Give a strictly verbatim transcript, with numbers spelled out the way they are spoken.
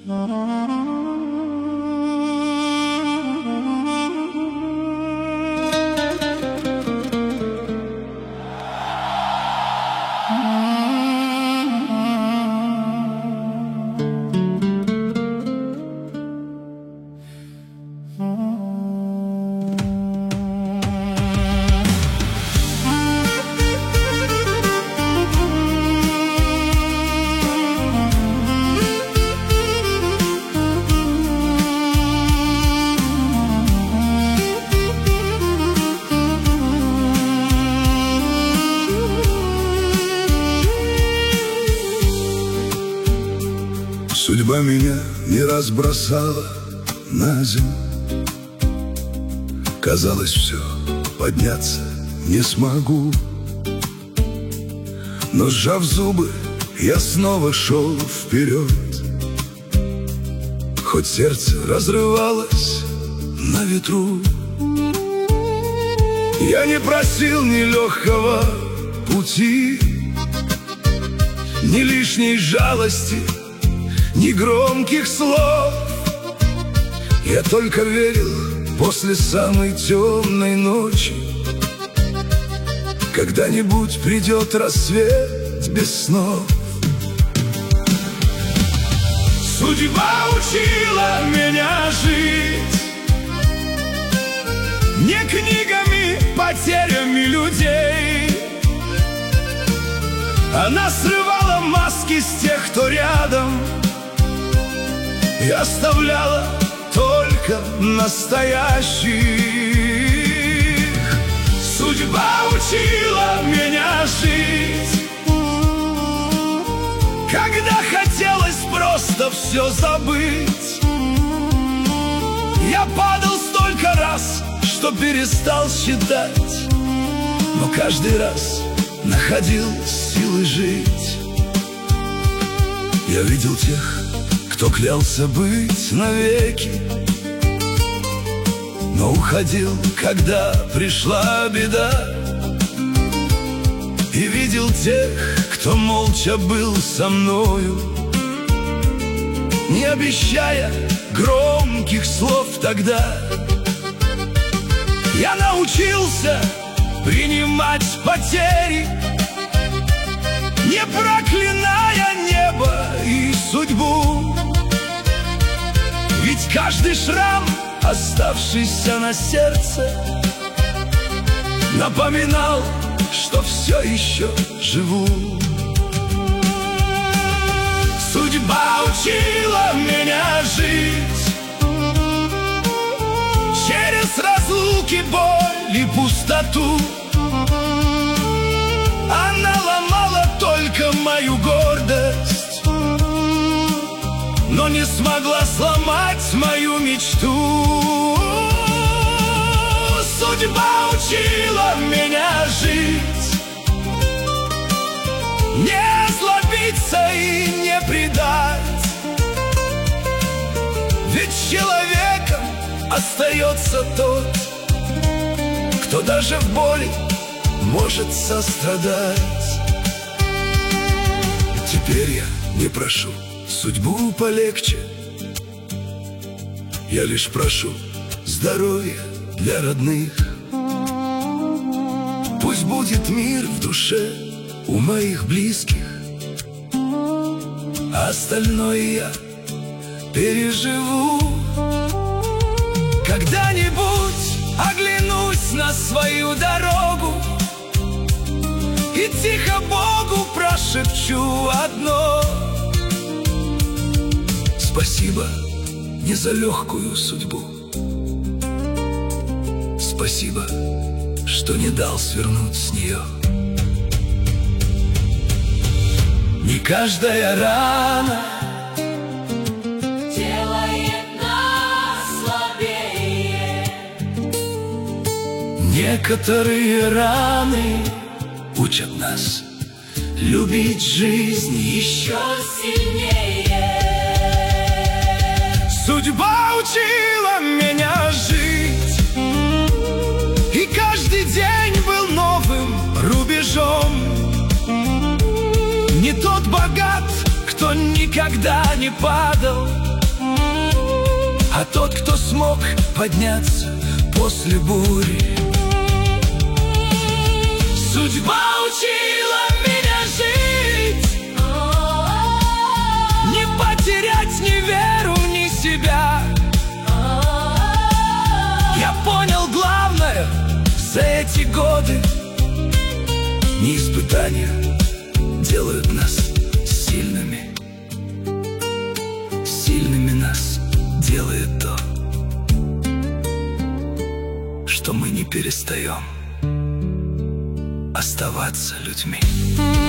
Судьба меня не раз бросала на землю. Казалось, все, подняться не смогу. Но, сжав зубы, я снова шел вперед. Хоть сердце разрывалось на ветру. Я не просил ни легкого пути, ни лишней жалости, ни громких слов. Я только верил после самой темной ночи, когда-нибудь придет рассвет без снов. Судьба учила меня жить не книгами, потерями людей. Она срывала маски с тех, кто рядом, и оставляла только настоящих. Судьба учила меня жить, когда хотелось просто все забыть. Я падал столько раз, что перестал считать, но каждый раз находил силы жить. Я видел тех, кто клялся быть навеки, но уходил, когда пришла беда. И видел тех, кто молча был со мною, не обещая громких слов тогда. Я научился принимать потери, не проклиная небо и судьбу. Ведь каждый шрам, оставшийся на сердце, напоминал, что все еще живу. Судьба учила меня жить через разлуки, боль и пустоту. Она ломала только мою гордость, но не смогла сломать мою мечту. Судьба учила меня жить, не озлобиться и не предать. Ведь человеком остается тот, кто даже в боли может сострадать. Теперь я не прошу судьбу полегче, я лишь прошу здоровья для родных. Пусть будет мир в душе у моих близких, а остальное я переживу. Когда-нибудь оглянусь на свою дорогу и тихо Богу прошепчу одно: спасибо не за легкую судьбу, спасибо, что не дал свернуть с нее. Не каждая рана делает нас слабее. Некоторые раны учат нас любить жизнь еще Сильнее. Судьба учила меня жить, и каждый день был новым рубежом. Не тот богат, кто никогда не падал, а тот, кто смог подняться после бури. Судьба учила меня жить, не потерять ни веру, ни себя. Я понял главное за эти годы: не испытания делают нас сильными, сильными нас делает то, что мы не перестаем оставаться людьми.